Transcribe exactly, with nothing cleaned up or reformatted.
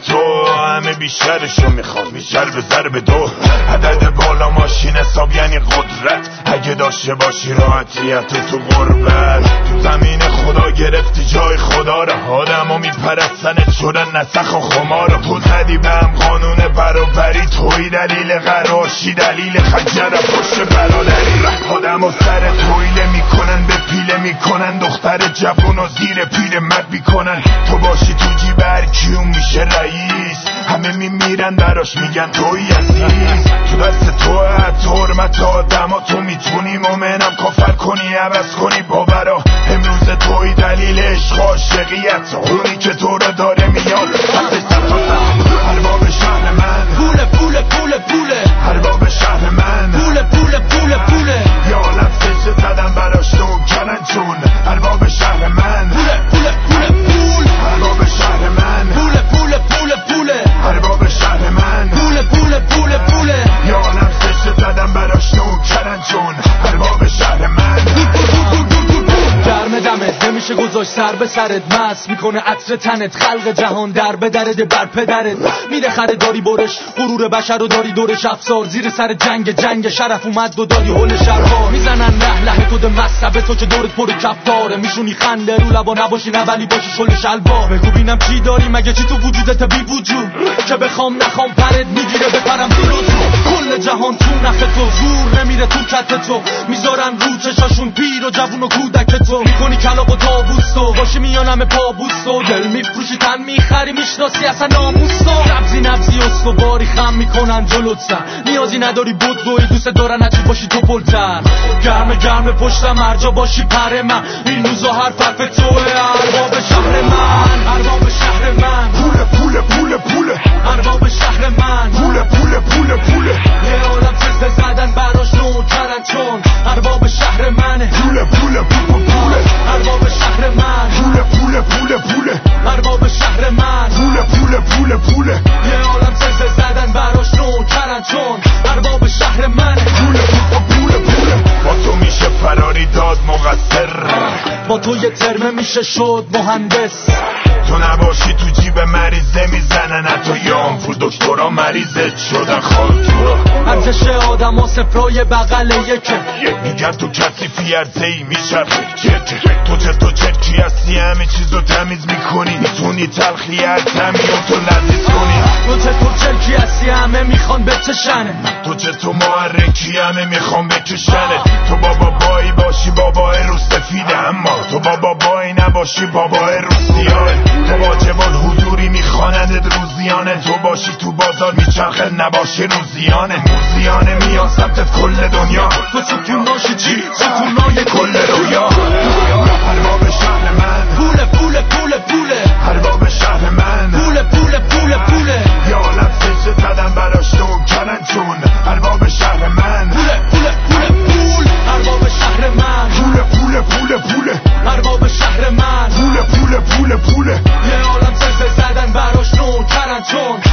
تو همه بیشترشو میخوان بیشتر به ضرب دو عدد بالا ماشین حساب یعنی قدرت اگه داشته باشی راحتیت و تو غربت تو زمین خدا گرفتی جای خدا رو آدمو میپرستنت شدن نسخ و خمار تو زدی به هم قانون برابری توی دلیل قراشی دلیل خنجر پشت برادری آدمو سر تویله میکنن به پیله میکنن دختر جوون و زیر پیل مرد میکنن تو باشی تو جیب هر کیون میشه رئیس همه میمیرن براش میگن توی عزیز تو دست تو حتی حرمت آدم ها تو میتونی مومنم کافر کنی عوض کنی باورا امروز توی دلیل عشق عاشقیت اونی که تو رو داره میاد ارباب شهر من پوله پوله پوله پوله ارباب شهر من پوله پوله پوله پوله یا لفظش زدم براش تو کنن چون ارباب شهر من پوله پوله پوله پول ارباب شهر من پوله پوله پوله پوله ارباب شهر من پوله پوله پوله پوله یا لفظش زدم براش تو کنن چون ارباب شهر من گرم دمت نمیشه گذاشت سر به سرت مست میکنه عطر تنت خلق جهان در به درد بر پدرت میره خریداری برش غرور بشر رو داری دورش افسار زیر سر جنگ جنگ شرف اومد و دادی هول شرها میزنن له له کد مصبه تو که دورت پر کفتاره میشونی خنده رو لبا نباشی نه ولی باشی شل شلوار بگو بینم چی داری مگه چی تو وجودت بی وجود که بخوام نخوام پرت میگیره بپرم تو رو کل جهان تو نخ تو زور نمیره تو کت تو میذارن رو چشاشون پیر و جوون و کودک تو میکنی کلاق و تابوستو باشی میانم پابوستو دل میفروشی تن میخری میشناسی اصلا ناموستو نبزی نبزی استواری خم میکنن جلوت سر نیازی نداری بود دوی دوست دارن هرچی باشی تو پلتر گرم گرم پشتم هرجا باشی پر من این روزا هر فرف توه ارباب شهر من ارباب شهر من پوله پوله پوله پوله ارباب شهر من پوله پوله پوله پوله یه عالم چیز زدن براش نو کردن چون ارباب شهر منه پوله پوله پوله پوله ارباب شهر من پوله پوله پوله پوله ارباب شهر من پوله پوله پوله پوله یه عالم چیز زدن براش نو کردن چون ارباب شهر منه پوله پوله پوله با تو میشه فراری داد مقصر با تو یه ترمه میشه شد مهندس تو نباشی تو جیب مریضه میزنن حتی یه آمپول دکترا مریضت شدن خال تو ارزش آدم ها سفرای بغل یکه میگن تو کثیفی عرضه ای میچرخه تو چه تو چرکی هستی همه چیزو تمیز میکنی میتونی تلخی هر تمیون تو لذیذ کنی تو چه تو چرکی هستی همه میخوان بچشنه تو چه تو محرکی همه میخوان بکشنه تو بابا بایی باشی بابای رو سفیده اما تو بابا بایی نباشی بابای رو سیاه تو واجب الحضوری میخوانند روزیانه تو باشی تو بازار میچرخه نباشی روزیانه موزیانه میان سمتت کل دنیا تو ستوناشی چی؟ ستونای کل رویا ارباب شهر من پوله پوله پوله پوله ارباب شهر من پوله پوله پوله پوله یا لفظش زدم براش تو کنن چون ارباب شهر من پوله پوله پوله پول ارباب شهر من پوله پوله پوله پوله ارباب شهر من پوله پوله پوله پوله یه عالم چیز زدن براش نو کردن چون